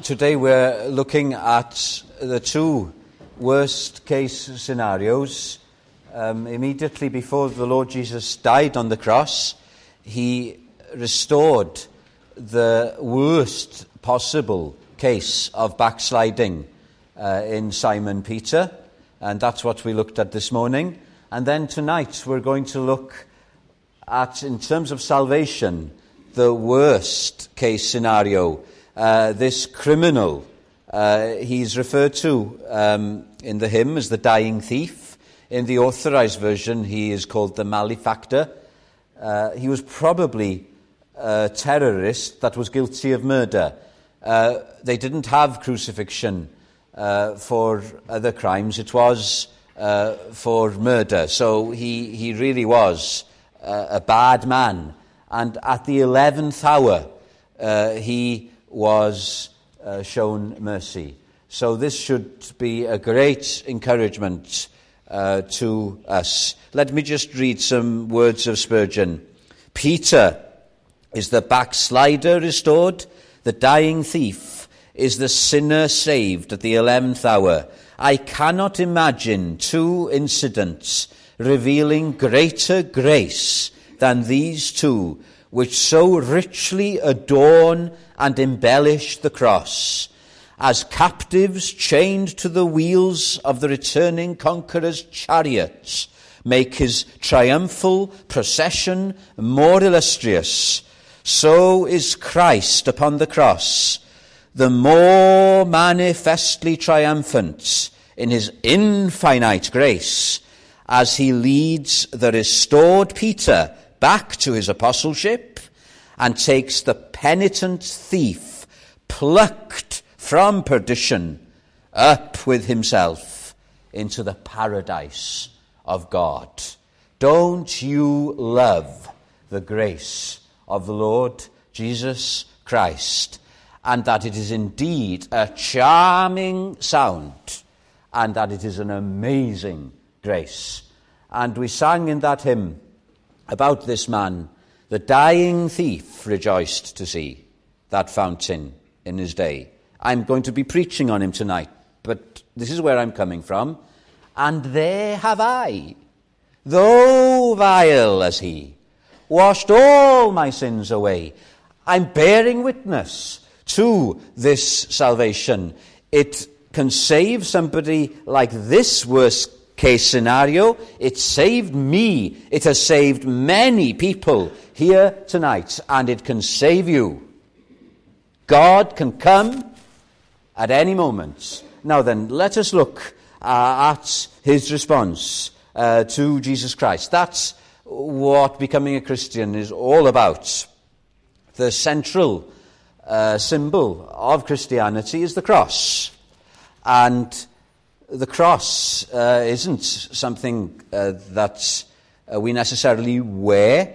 Today we're looking at the two worst case scenarios. Immediately before the Lord Jesus died on the cross, he restored the worst possible case of backsliding in Simon Peter, and that's what we looked at this morning. And then tonight we're going to look at, in terms of salvation, the worst case scenario. This criminal, he's referred to in the hymn as the dying thief. In the Authorized Version, he is called the malefactor. He was probably a terrorist that was guilty of murder. They didn't have crucifixion for other crimes. It was for murder. So he really was a bad man. And at the 11th hour, he was shown mercy. So this should be a great encouragement to us. Let me just read some words of Spurgeon. Peter is the backslider restored. The dying thief is the sinner saved at the 11th hour. I cannot imagine two incidents revealing greater grace than these two, which so richly adorn and embellish the cross. As captives chained to the wheels of the returning conqueror's chariots make his triumphal procession more illustrious, so is Christ upon the cross the more manifestly triumphant in his infinite grace, as he leads the restored Peter back to his apostleship and takes the penitent thief, plucked from perdition, up with himself into the paradise of God. Don't you love the grace of the Lord Jesus Christ, and that it is indeed a charming sound, and that it is an amazing grace? And we sang in that hymn about this man, the dying thief rejoiced to see that fountain in his day. I'm going to be preaching on him tonight, but this is where I'm coming from. And there have I, though vile as he, washed all my sins away. I'm bearing witness to this salvation. It can save somebody like this worst case scenario. It saved me. It has saved many people here tonight, and it can save you. God can come at any moment. Now then, let us look at his response to Jesus Christ. That's what becoming a Christian is all about. The central symbol of Christianity is the cross. And the cross isn't something that we necessarily wear.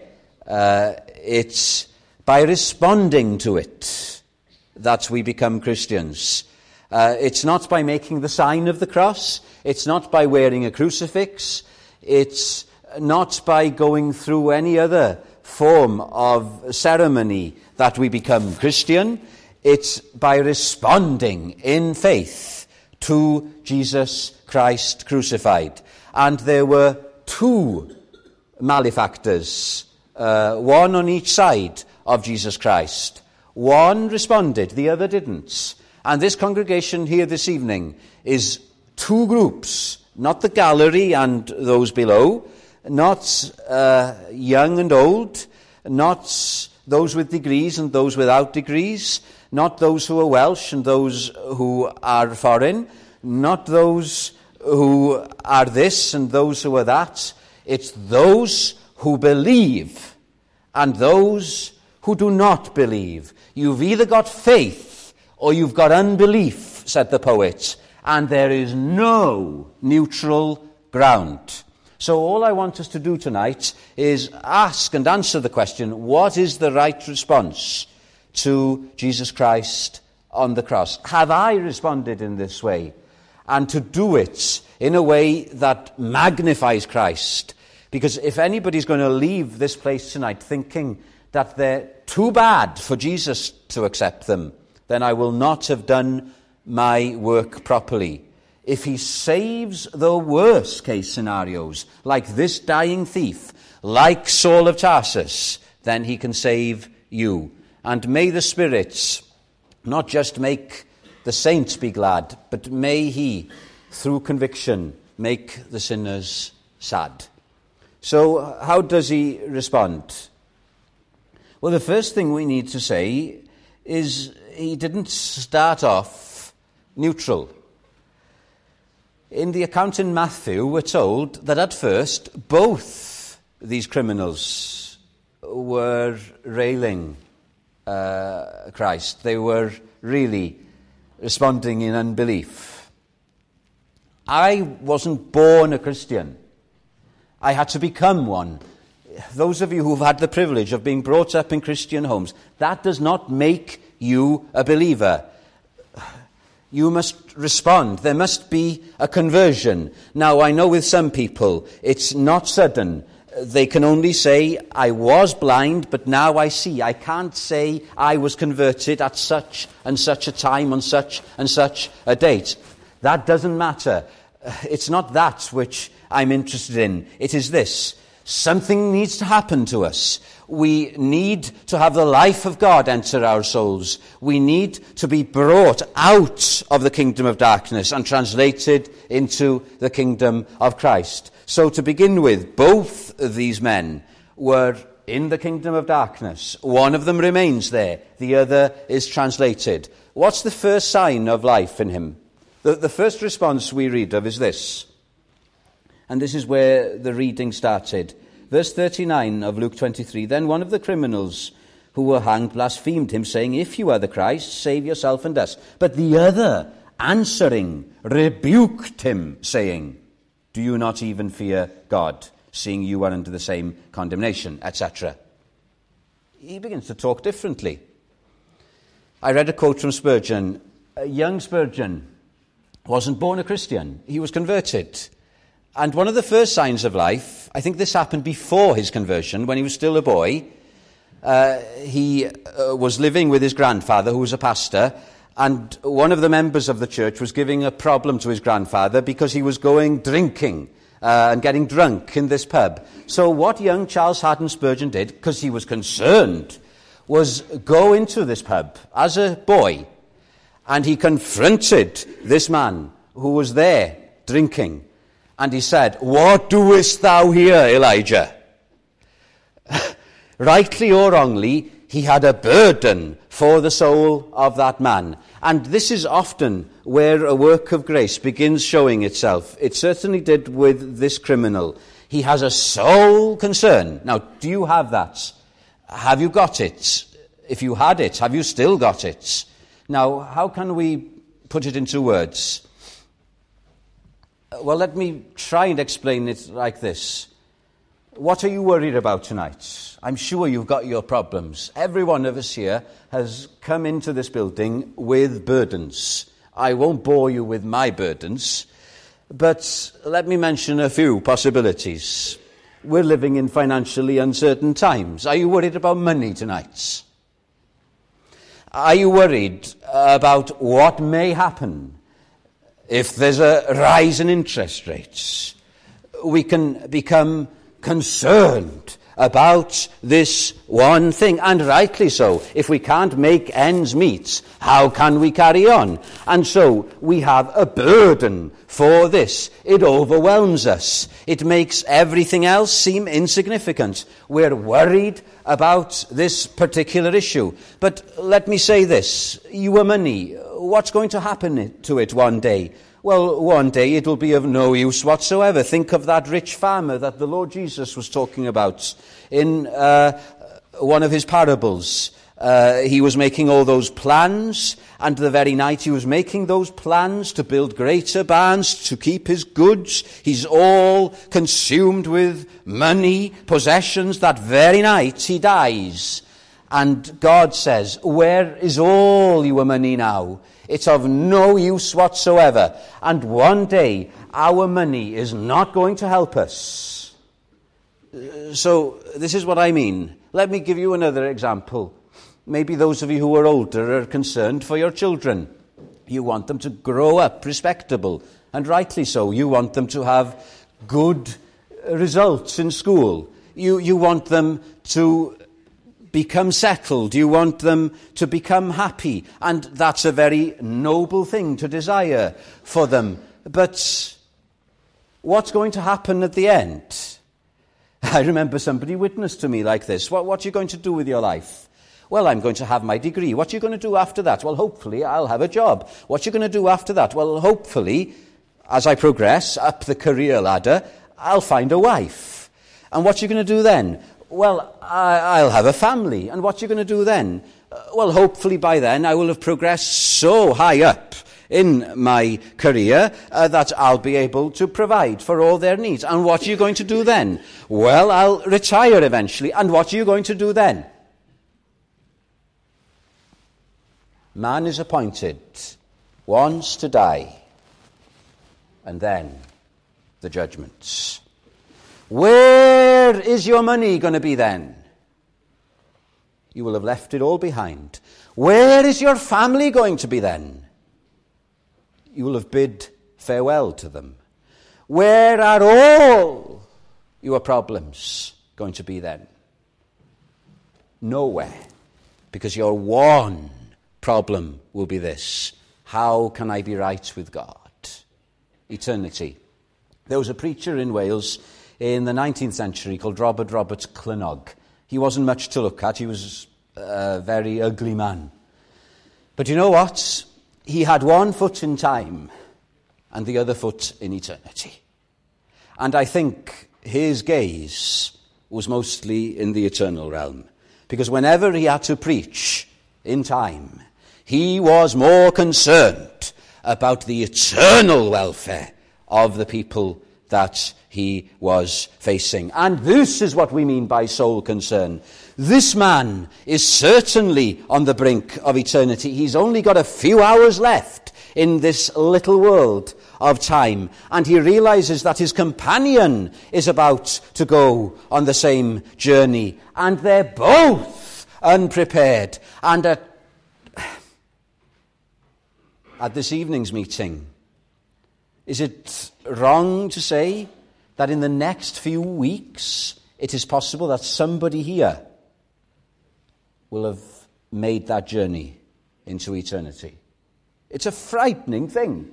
It's by responding to it that we become Christians. It's not by making the sign of the cross. It's not by wearing a crucifix. It's not by going through any other form of ceremony that we become Christian. It's by responding in faith to Jesus Christ crucified. And there were two malefactors, one on each side of Jesus Christ. One responded, the other didn't. And this congregation here this evening is two groups, not the gallery and those below, not young and old, not those with degrees and those without degrees, not those who are Welsh and those who are foreign, not those who are this and those who are that. It's those who believe and those who do not believe. You've either got faith or you've got unbelief, said the poet, and there is no neutral ground. So all I want us to do tonight is ask and answer the question, what is the right response to Jesus Christ on the cross? Have I responded in this way? And to do it in a way that magnifies Christ. Because if anybody's going to leave this place tonight thinking that they're too bad for Jesus to accept them, then I will not have done my work properly. If he saves the worst case scenarios, like this dying thief, like Saul of Tarsus, then he can save you. And may the Spirit not just make the saints be glad, but may he, through conviction, make the sinners sad. So how does he respond? Well, the first thing we need to say is he didn't start off neutral. In the account in Matthew, we're told that at first both these criminals were railing Christ. They were really responding in unbelief. I wasn't born a Christian. I had to become one. Those of you who've had the privilege of being brought up in Christian homes, that does not make you a believer. You must respond. There must be a conversion. Now, I know with some people, it's not sudden. They can only say, I was blind, but now I see. I can't say I was converted at such and such a time on such and such a date. That doesn't matter. It's not that which I'm interested in. It is this. Something needs to happen to us. We need to have the life of God enter our souls. We need to be brought out of the kingdom of darkness and translated into the kingdom of Christ. So to begin with, both of these men were in the kingdom of darkness. One of them remains there. The other is translated. What's the first sign of life in him? The first response we read of is this. And this is where the reading started. Verse 39 of Luke 23. Then one of the criminals who were hanged blasphemed him, saying, If you are the Christ, save yourself and us. But the other, answering, rebuked him, saying, Do you not even fear God, seeing you are under the same condemnation, etc. He begins to talk differently. I read a quote from Spurgeon. Young Spurgeon wasn't born a Christian. He was converted. And one of the first signs of life, I think this happened before his conversion, when he was still a boy. He was living with his grandfather, who was a pastor, and one of the members of the church was giving a problem to his grandfather because he was going drinking and getting drunk in this pub. So what young Charles Haddon Spurgeon did, because he was concerned, was go into this pub as a boy, and he confronted this man who was there drinking. And he said, What doest thou here, Elijah? Rightly or wrongly, he had a burden for the soul of that man. And this is often where a work of grace begins showing itself. It certainly did with this criminal. He has a soul concern. Now, do you have that? Have you got it? If you had it, have you still got it? Now, how can we put it into words? Well, let me try and explain it like this. What are you worried about tonight? I'm sure you've got your problems. Every one of us here has come into this building with burdens. I won't bore you with my burdens, but let me mention a few possibilities. We're living in financially uncertain times. Are you worried about money tonight? Are you worried about what may happen if there's a rise in interest rates? We can become concerned about this one thing, and rightly so. If we can't make ends meet, how can we carry on? And so we have a burden for this. It overwhelms us. It makes everything else seem insignificant. We're worried about this particular issue. But let me say this. Your money, what's going to happen to it one day? Well, one day it will be of no use whatsoever. Think of that rich farmer that the Lord Jesus was talking about in one of his parables. He was making all those plans, and the very night he was making those plans to build greater barns to keep his goods, he's all consumed with money, possessions. That very night he dies. And God says, where is all your money now? It's of no use whatsoever. And one day, our money is not going to help us. So, this is what I mean. Let me give you another example. Maybe those of you who are older are concerned for your children. You want them to grow up respectable, and rightly so. You want them to have good results in school. You want them to become settled. You want them to become happy. And that's a very noble thing to desire for them. But what's going to happen at the end? I remember somebody witnessed to me like this. What are you going to do with your life? Well, I'm going to have my degree. What are you going to do after that? Well, hopefully I'll have a job. What are you going to do after that? Well, hopefully, as I progress up the career ladder, I'll find a wife. And what are you going to do then? Well, I'll have a family. And what are you going to do then? Well, hopefully by then I will have progressed so high up in my career that I'll be able to provide for all their needs. And what are you going to do then? Well, I'll retire eventually. And what are you going to do then? Man is appointed once to die, and then the judgments. Where is your money going to be then? You will have left it all behind. Where is your family going to be then? You will have bid farewell to them. Where are all your problems going to be then? Nowhere, because your one problem will be this: how can I be right with God? Eternity. There was a preacher in Wales in the 19th century called Robert Roberts Clynog. He wasn't much to look at. He was a very ugly man. But you know what? He had one foot in time and the other foot in eternity. And I think his gaze was mostly in the eternal realm, because whenever he had to preach in time, he was more concerned about the eternal welfare of the people that he was facing. And this is what we mean by soul concern. This man is certainly on the brink of eternity. He's only got a few hours left in this little world of time. And he realizes that his companion is about to go on the same journey. And they're both unprepared. And at this evening's meeting, is it wrong to say that in the next few weeks it is possible that somebody here will have made that journey into eternity? It's a frightening thing.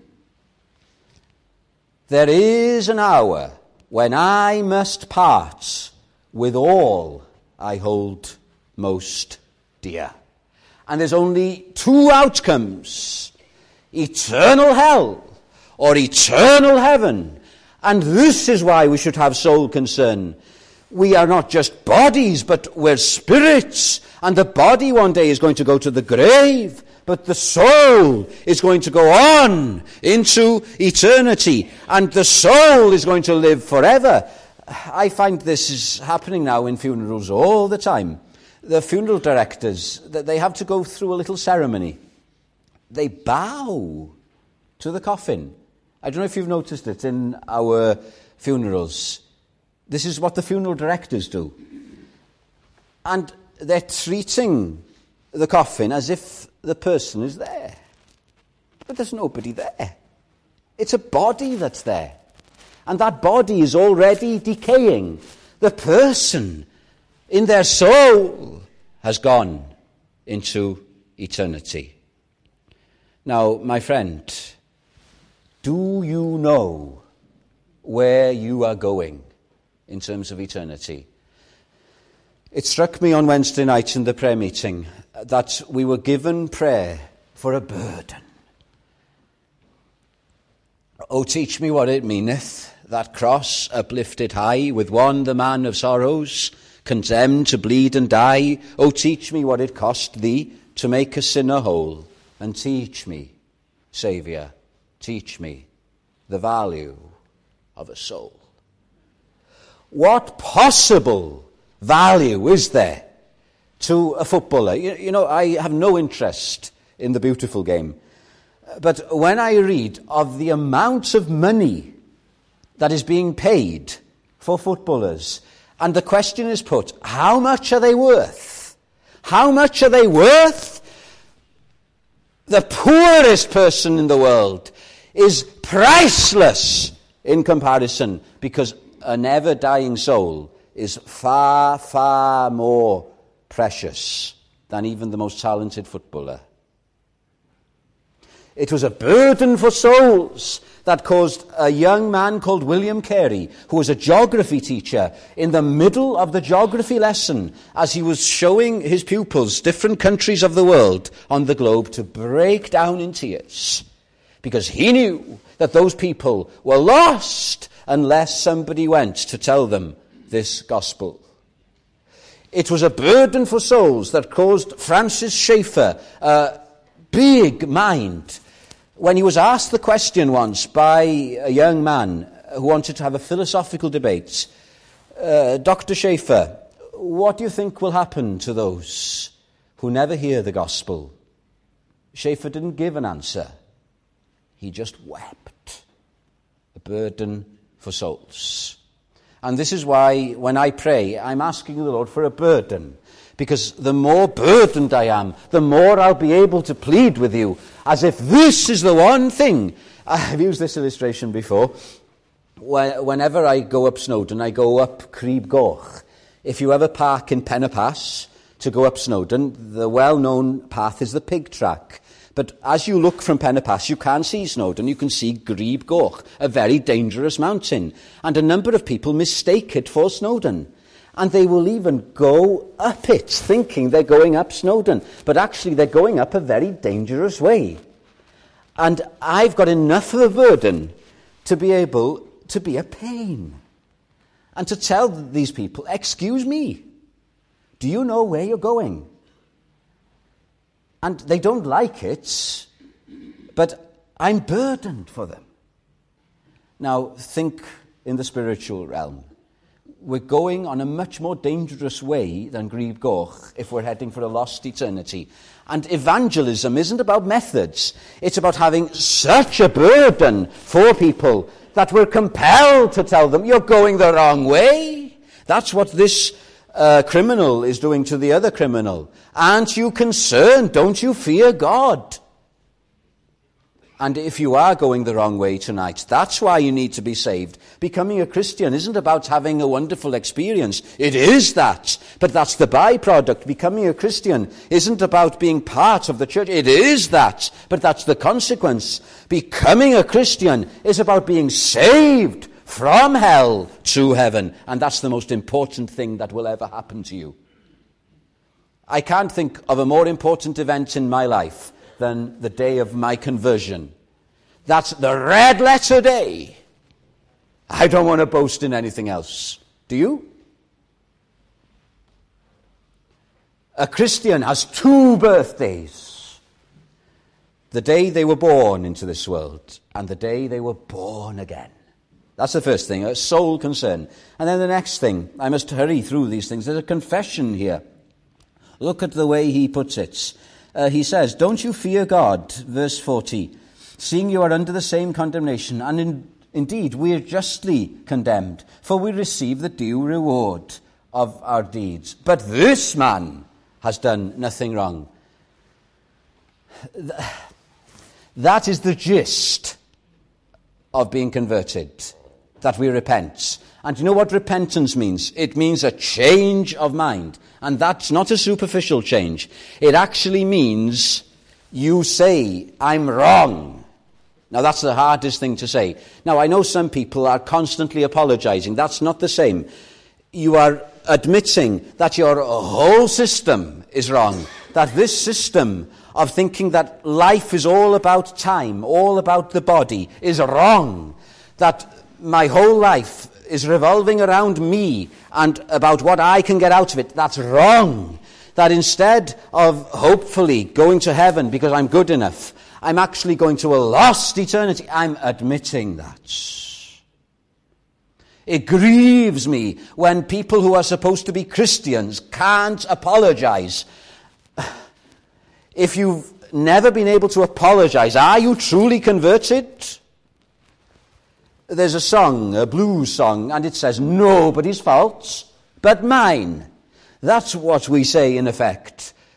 There is an hour when I must part with all I hold most dear. And there's only two outcomes: eternal hell or eternal heaven. And this is why we should have soul concern. We are not just bodies, but we're spirits. And the body one day is going to go to the grave, but the soul is going to go on into eternity. And the soul is going to live forever. I find this is happening now in funerals all the time. The funeral directors, they have to go through a little ceremony. They bow to the coffin. I don't know if you've noticed it in our funerals. This is what the funeral directors do. And they're treating the coffin as if the person is there. But there's nobody there. It's a body that's there. And that body is already decaying. The person in their soul has gone into eternity. Now, my friend, do you know where you are going in terms of eternity? It struck me on Wednesday night in the prayer meeting that we were given prayer for a burden. Oh, teach me what it meaneth, that cross uplifted high, with one the man of sorrows, condemned to bleed and die. Oh, teach me what it cost thee to make a sinner whole, and teach me, Saviour, teach me the value of a soul. What possible value is there to a footballer? You know, I have no interest in the beautiful game. But when I read of the amount of money that is being paid for footballers, and the question is put, how much are they worth? How much are they worth? The poorest person in the world is priceless in comparison, because a never-dying soul is far, far more precious than even the most talented footballer. It was a burden for souls that caused a young man called William Carey, who was a geography teacher, in the middle of the geography lesson, as he was showing his pupils different countries of the world on the globe, to break down in tears, because he knew that those people were lost unless somebody went to tell them this gospel. It was a burden for souls that caused Francis Schaeffer a big mind when he was asked the question once by a young man who wanted to have a philosophical debate. Dr. Schaeffer, what do you think will happen to those who never hear the gospel? Schaeffer didn't give an answer. He just wept. A burden for souls. And this is why when I pray, I'm asking the Lord for a burden. Because the more burdened I am, the more I'll be able to plead with you, as if this is the one thing. I've used this illustration before. Whenever I go up Snowdon, I go up Crib Goch. If you ever park in Pen-y-Pass to go up Snowdon, the well-known path is the pig track. But as you look from Pen-y-Pass, you can see Snowdon, you can see Crib Goch, a very dangerous mountain. And a number of people mistake it for Snowdon. And they will even go up it, thinking they're going up Snowdon. But actually, they're going up a very dangerous way. And I've got enough of a burden to be able to be a pain. And to tell these people, excuse me, do you know where you're going? And they don't like it, but I'm burdened for them. Now, think in the spiritual realm. We're going on a much more dangerous way than Crib Goch if we're heading for a lost eternity. And evangelism isn't about methods. It's about having such a burden for people that we're compelled to tell them, you're going the wrong way. That's what this criminal is doing to the other criminal. Aren't you concerned? Don't you fear God? And if you are going the wrong way tonight, that's why you need to be saved. Becoming a Christian isn't about having a wonderful experience. It is that, but that's the byproduct. Becoming a Christian isn't about being part of the church. It is that, but that's the consequence. Becoming a Christian is about being saved from hell to heaven, and that's the most important thing that will ever happen to you. I can't think of a more important event in my life than the day of my conversion. That's the red letter day. I don't want to boast in anything else. Do you? A Christian has 2 birthdays. The day they were born into this world and the day they were born again. That's the first thing, a soul concern. And then the next thing, I must hurry through these things. There's a confession here. Look at the way he puts it. He says, don't you fear God, verse 40, seeing you are under the same condemnation, and indeed we are justly condemned, for we receive the due reward of our deeds. But this man has done nothing wrong. That is the gist of being converted, that we repent. And you know what repentance means? It means a change of mind. And that's not a superficial change. It actually means you say, I'm wrong. Now, that's the hardest thing to say. Now, I know some people are constantly apologizing. That's not the same. You are admitting that your whole system is wrong. That this system of thinking that life is all about time, all about the body, is wrong. That my whole life is revolving around me and about what I can get out of it. That's wrong. That instead of hopefully going to heaven because I'm good enough, I'm actually going to a lost eternity. I'm admitting that. It grieves me when people who are supposed to be Christians can't apologize. If you've never been able to apologize, are you truly converted? There's a song, a blues song, and it says, nobody's fault but mine. That's what we say in effect.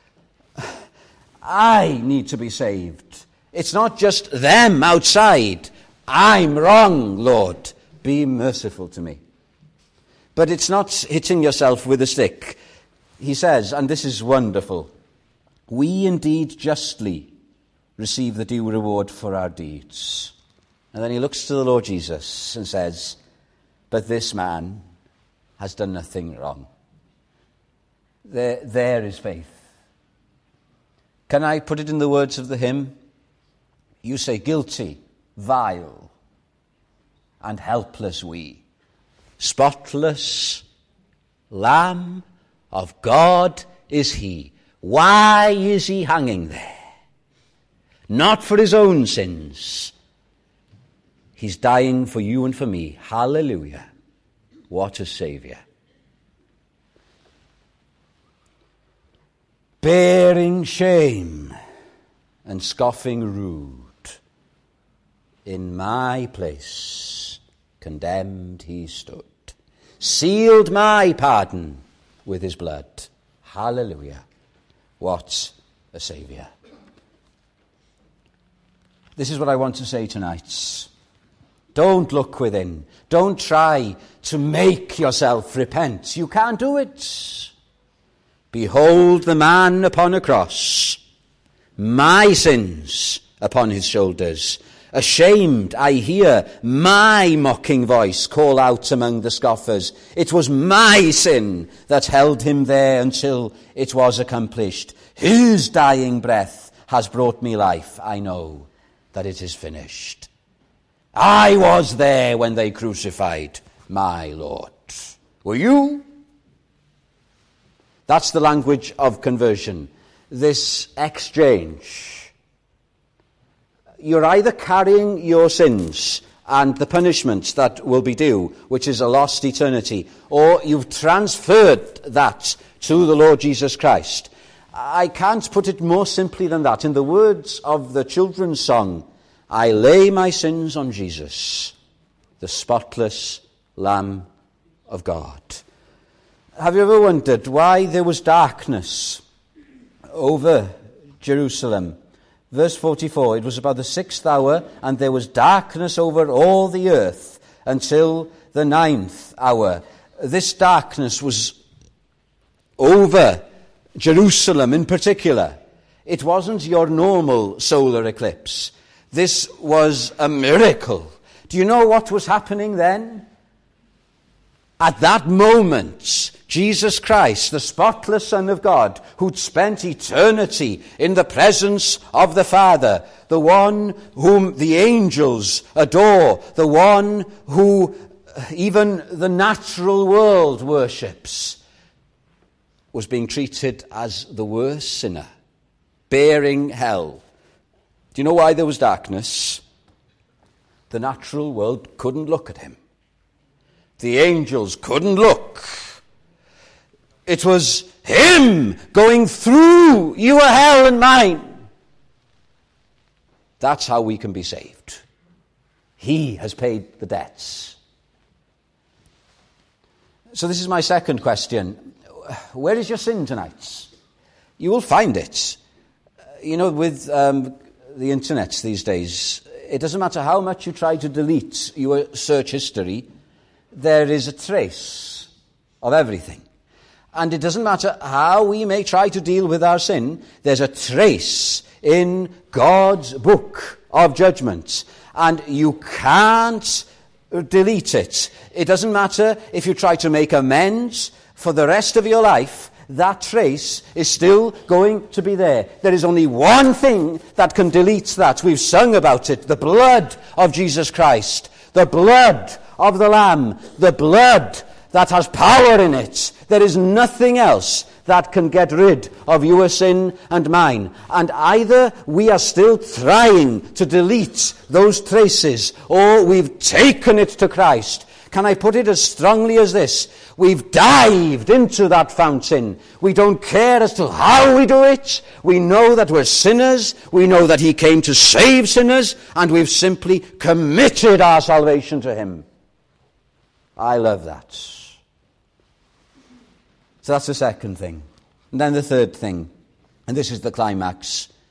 I need to be saved. It's not just them outside. I'm wrong, Lord. Be merciful to me. But it's not hitting yourself with a stick. He says, and this is wonderful, we indeed justly receive the due reward for our deeds. And then he looks to the Lord Jesus and says, but this man has done nothing wrong. There is faith. Can I put it in the words of the hymn? You say, guilty, vile, and helpless we, spotless Lamb of God is he. Why is he hanging there? Not for his own sins. He's dying for you and for me. Hallelujah. What a Saviour. Bearing shame and scoffing rude, in my place condemned he stood, sealed my pardon with his blood. Hallelujah. What a Saviour. This is what I want to say tonight. Don't look within. Don't try to make yourself repent. You can't do it. Behold the man upon a cross, my sins upon his shoulders. Ashamed, I hear my mocking voice call out among the scoffers. It was my sin that held him there until it was accomplished. His dying breath has brought me life. I know that it is finished. I was there when they crucified my Lord. Were you? That's the language of conversion. This exchange. You're either carrying your sins and the punishment that will be due, which is a lost eternity, or you've transferred that to the Lord Jesus Christ. I can't put it more simply than that. In the words of the children's song, I lay my sins on Jesus, the spotless Lamb of God. Have you ever wondered why there was darkness over Jerusalem? Verse 44, it was about the 6th hour, and there was darkness over all the earth until the 9th hour. This darkness was over Jerusalem in particular. It wasn't your normal solar eclipse. This was a miracle. Do you know what was happening then? At that moment, Jesus Christ, the spotless Son of God, who'd spent eternity in the presence of the Father, the one whom the angels adore, the one who even the natural world worships, was being treated as the worst sinner, bearing hell. Do you know why there was darkness? The natural world couldn't look at him. The angels couldn't look. It was him going through your hell and mine. That's how we can be saved. He has paid the debts. So this is my second question. Where is your sin tonight? You will find it. With the internet these days, it doesn't matter how much you try to delete your search history, there is a trace of everything. And it doesn't matter how we may try to deal with our sin, there's a trace in God's book of judgment. And you can't delete it. It doesn't matter if you try to make amends for the rest of your life, that trace is still going to be there. There is only one thing that can delete that. We've sung about it, the blood of Jesus Christ, the blood of the Lamb, the blood that has power in it. There is nothing else that can get rid of your sin and mine. And either we are still trying to delete those traces, or we've taken it to Christ. Can I put it as strongly as this? We've dived into that fountain. We don't care as to how we do it. We know that we're sinners. We know that he came to save sinners, and we've simply committed our salvation to him. I love that. So that's the second thing. And then the third thing, and this is the climax.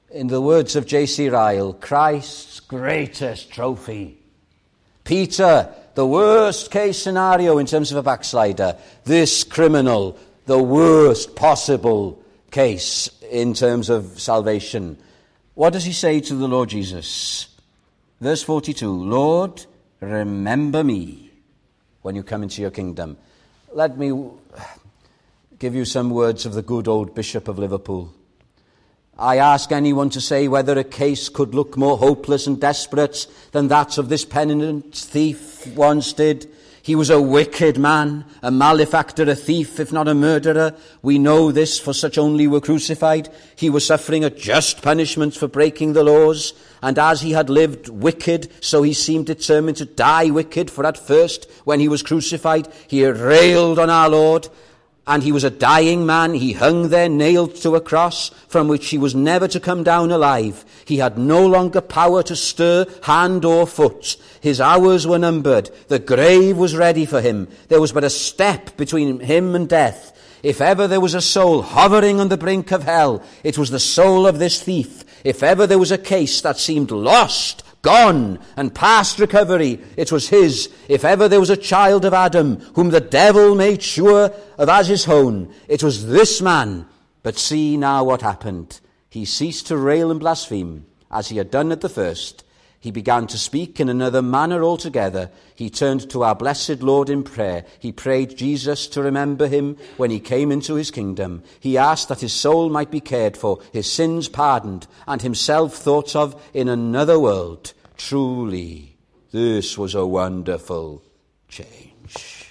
In the words of J.C. Ryle, Christ's greatest trophy. Peter, the worst case scenario in terms of a backslider. This criminal, the worst possible case in terms of salvation. What does he say to the Lord Jesus? Verse 42, Lord, remember me when you come into your kingdom. Let me give you some words of the good old Bishop of Liverpool. I ask anyone to say whether a case could look more hopeless and desperate than that of this penitent thief once did. He was a wicked man, a malefactor, a thief, if not a murderer. We know this, for such only were crucified. He was suffering a just punishment for breaking the laws, and as he had lived wicked, so he seemed determined to die wicked, for at first, when he was crucified, he railed on our Lord, and he was a dying man. He hung there nailed to a cross from which he was never to come down alive. He had no longer power to stir hand or foot. His hours were numbered. The grave was ready for him. There was but a step between him and death. If ever there was a soul hovering on the brink of hell, it was the soul of this thief. If ever there was a case that seemed lost, gone, and past recovery, it was his. If ever there was a child of Adam, whom the devil made sure of as his own, it was this man. But see now what happened. He ceased to rail and blaspheme, as he had done at the first. He began to speak in another manner altogether. He turned to our blessed Lord in prayer. He prayed Jesus to remember him when he came into his kingdom. He asked that his soul might be cared for, his sins pardoned, and himself thought of in another world. Truly, this was a wonderful change.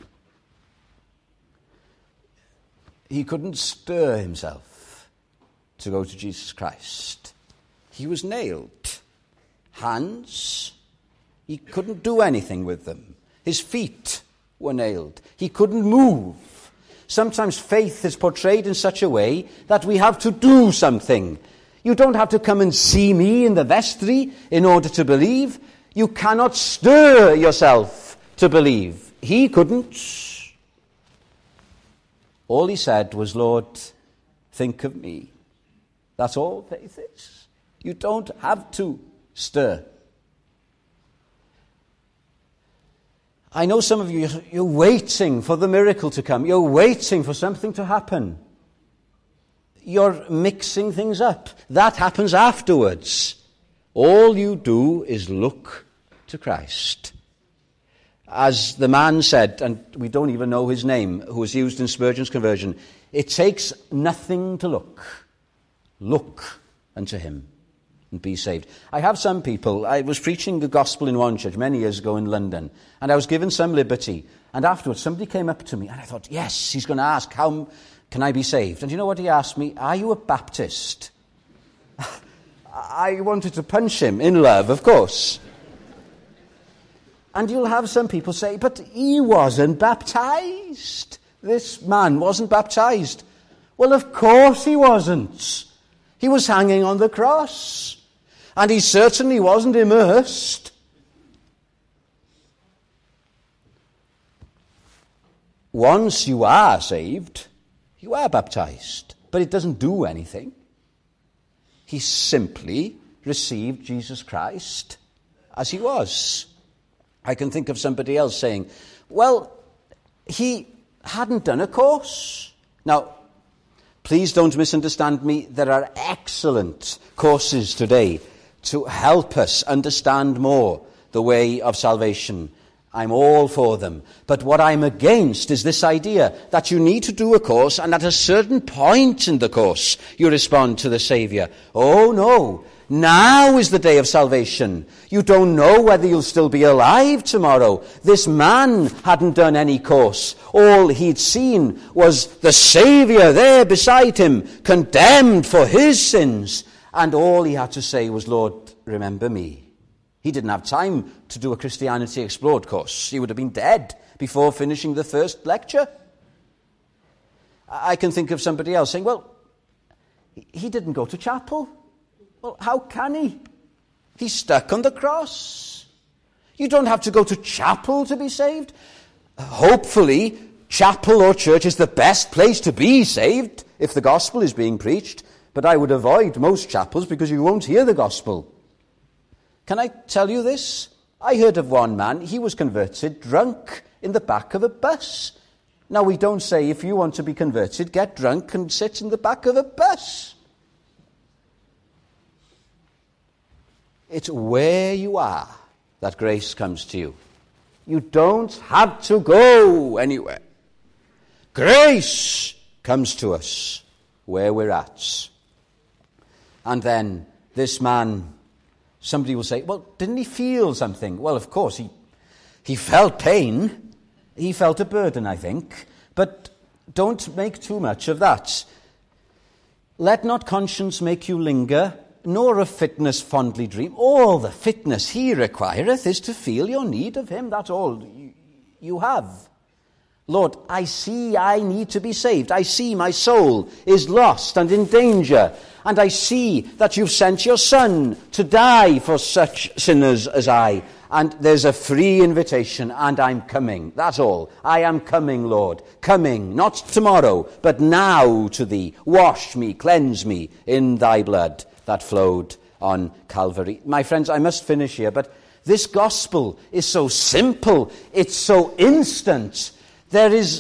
He couldn't stir himself to go to Jesus Christ. He was nailed. Hands, he couldn't do anything with them. His feet were nailed. He couldn't move. Sometimes faith is portrayed in such a way that we have to do something. You don't have to come and see me in the vestry in order to believe. You cannot stir yourself to believe. He couldn't. All he said was, Lord, think of me. That's all faith is. You don't have to stir. I know some of you, you're waiting for the miracle to come. You're waiting for something to happen. You're mixing things up. That happens afterwards. All you do is look to Christ. As the man said, and we don't even know his name, who was used in Spurgeon's conversion, it takes nothing to look. Look unto him and be saved. I have some people, I was preaching the gospel in one church many years ago in London, and I was given some liberty, and afterwards somebody came up to me, and I thought, yes, he's going to ask, how can I be saved? And you know what he asked me? Are you a Baptist? I wanted to punch him in love, of course. And you'll have some people say, but he wasn't baptized. This man wasn't baptized. Well, of course he wasn't. He was hanging on the cross. And he certainly wasn't immersed. Once you are saved, you are baptized. But it doesn't do anything. He simply received Jesus Christ as he was. I can think of somebody else saying, well, he hadn't done a course. Now, please don't misunderstand me. There are excellent courses today to help us understand more the way of salvation. I'm all for them. But what I'm against is this idea that you need to do a course and at a certain point in the course you respond to the Saviour. Oh no, now is the day of salvation. You don't know whether you'll still be alive tomorrow. This man hadn't done any course. All he'd seen was the Saviour there beside him, condemned for his sins. And all he had to say was, Lord, remember me. He didn't have time to do a Christianity Explored course. He would have been dead before finishing the first lecture. I can think of somebody else saying, well, he didn't go to chapel. Well, how can he? He's stuck on the cross. You don't have to go to chapel to be saved. Hopefully, chapel or church is the best place to be saved if the gospel is being preached. but I would avoid most chapels because you won't hear the gospel. Can I tell you this? I heard of one man, he was converted drunk in the back of a bus. Now, we don't say if you want to be converted, get drunk and sit in the back of a bus. It's where you are that grace comes to you. You don't have to go anywhere. Grace comes to us where we're at. And then this man, somebody will say, well, didn't he feel something? Well, of course, he felt pain. He felt a burden, I think. But don't make too much of that. Let not conscience make you linger, nor of fitness fondly dream. All the fitness he requireth is to feel your need of him. That's all you have. Lord, I see I need to be saved. I see my soul is lost and in danger. And I see that you've sent your Son to die for such sinners as I. And there's a free invitation, and I'm coming. That's all. I am coming, Lord. Coming, not tomorrow, but now to thee. Wash me, cleanse me in thy blood that flowed on Calvary. My friends, I must finish here, but this gospel is so simple. It's so instant. There is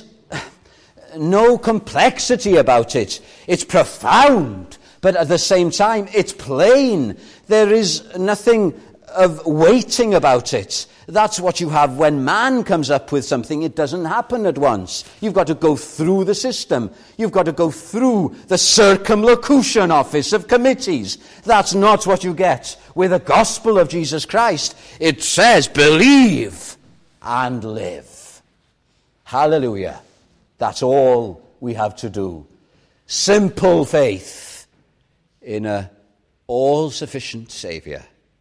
no complexity about it. It's profound, but at the same time, it's plain. There is nothing of waiting about it. That's what you have when man comes up with something. It doesn't happen at once. You've got to go through the system. You've got to go through the circumlocution office of committees. That's not what you get with the gospel of Jesus Christ. It says, believe and live. Hallelujah. That's all we have to do. Simple faith in a all-sufficient Saviour.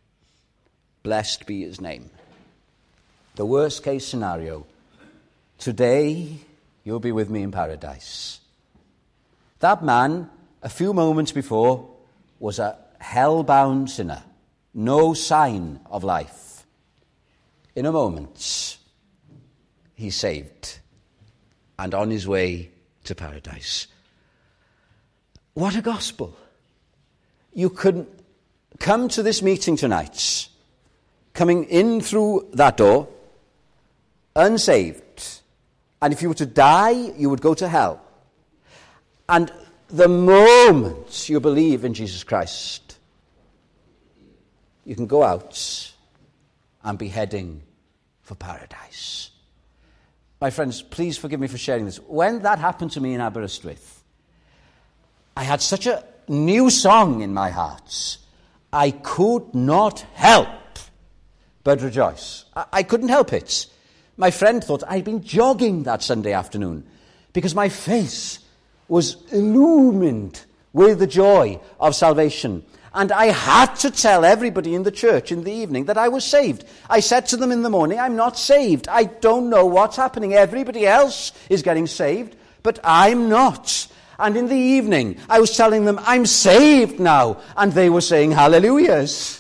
Blessed be his name. The worst case scenario. Today, you'll be with me in paradise. That man, a few moments before, was a hell-bound sinner. No sign of life. In a moment, he's saved and on his way to paradise. What a gospel. You could come to this meeting tonight, coming in through that door, unsaved. And if you were to die, you would go to hell. And the moment you believe in Jesus Christ, you can go out and be heading for paradise. My friends, please forgive me for sharing this. When that happened to me in Aberystwyth, I had such a new song in my heart. I could not help but rejoice. I couldn't help it. My friend thought I'd been jogging that Sunday afternoon because my face was illumined with the joy of salvation. And I had to tell everybody in the church in the evening that I was saved. I said to them in the morning, I'm not saved. I don't know what's happening. Everybody else is getting saved, but I'm not. And in the evening, I was telling them, I'm saved now. And they were saying hallelujahs.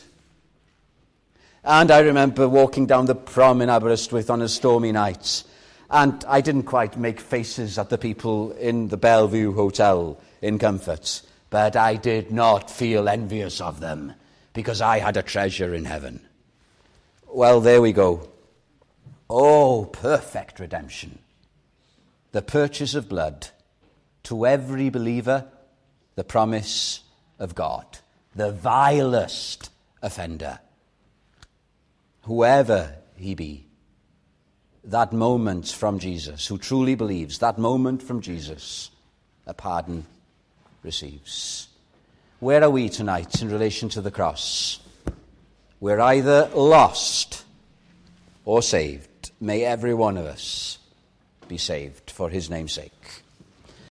And I remember walking down the prom in Aberystwyth on a stormy night, and I didn't quite make faces at the people in the Bellevue Hotel in comfort, but I did not feel envious of them, because I had a treasure in heaven. Well, there we go. Oh, perfect redemption. The purchase of blood. To every believer, the promise of God. The vilest offender, whoever he be, that moment from Jesus, who truly believes, that moment from Jesus, a pardon receives. Where are we tonight in relation to the cross? We're either lost or saved. May every one of us be saved for his name's sake.